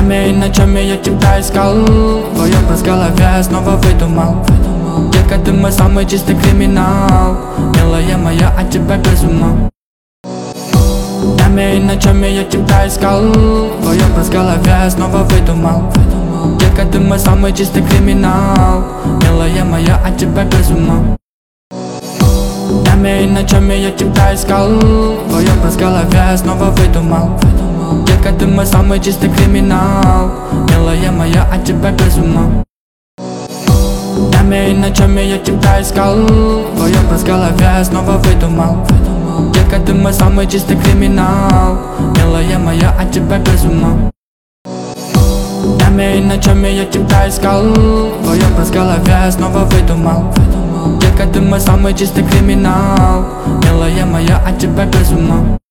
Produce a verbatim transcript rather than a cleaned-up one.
Днями и ночами я тебя искал, твой образ в голове снова выдумал. Детка, ты мой самый чистый криминал, милая моя, от тебя безумно. Днями и ночами я тебя искал, твой образ в голове снова выдумал. Детка, ты мой самый чистый криминал, милая моя, от тебя безумно. Днями и ночами я тебя искал, твой образ в голове снова выдумал. Детка, ты мой самый чистый криминал, милая моя, от тебя безумно. Днями и ночами я тебя искал, твой образ в голове снова выдумал. Детка, ты мой самый чистый криминал, милая моя, от тебя безумно. Днями и ночами я тебя искал, твой образ в голове снова выдумал. Детка, ты мой самый чистый криминал, милая моя, от тебя безумно.